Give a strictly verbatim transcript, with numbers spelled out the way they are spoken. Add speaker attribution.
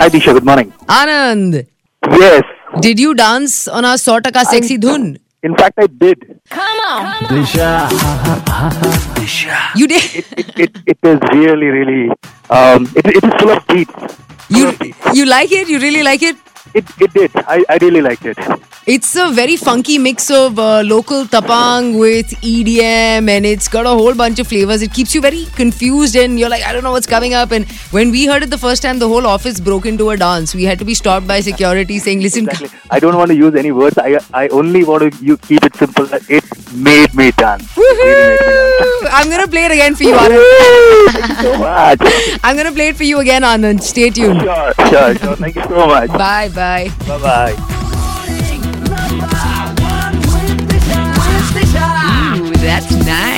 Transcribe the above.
Speaker 1: Hi Disha, good morning.
Speaker 2: Anand,
Speaker 1: Yes,
Speaker 2: did you dance on our Sau Taka Sexy Dhun?
Speaker 1: in fact I did.
Speaker 3: Disha.
Speaker 2: You did.
Speaker 1: It it, it, it is really really um it, it is full of beats. Full
Speaker 2: You
Speaker 1: of beats.
Speaker 2: you like it? You really like it?
Speaker 1: It it did. I, I really liked it.
Speaker 2: It's a very funky mix of uh, local tapang with E D M, and it's got a whole bunch of flavors. It keeps you very confused, and you're like, I don't know what's coming up. And when we heard it the first time, the whole office broke into a dance. We had to be stopped by security saying, listen,
Speaker 1: Exactly. I don't want to use any words. I I only want to you keep it simple. It made me dance. It really made me dance.
Speaker 2: I'm going to play it again for you, Anand.
Speaker 1: Thank you so much.
Speaker 2: I'm going to play it for you again, Anand. Stay tuned.
Speaker 1: Sure, sure, sure. Thank you so much.
Speaker 2: Bye, bye.
Speaker 1: Bye bye.
Speaker 2: Ooh, that's nice.